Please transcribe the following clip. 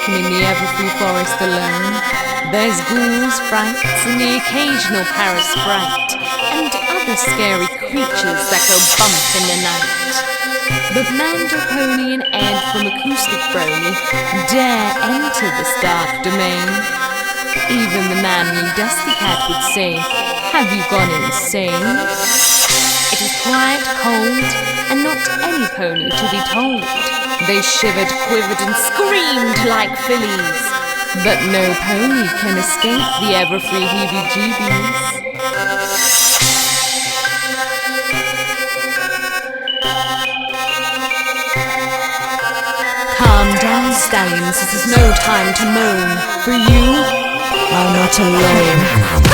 walking in the everfree forest alone. There's ghouls, frights, and the occasional Paris sprite, and other scary creatures that go bump in the night. But Mando Pony and Ed from Acoustic Brony dare enter this dark domain. Even the manly Dusty Cat would say, "Have you gone insane?" It is quiet, cold, and not any pony to be told. They shivered, quivered, and screamed like fillies. But no pony can escape the everfree heebie-jeebies. Calm down, stallions, this is no time to moan. For you are not alone.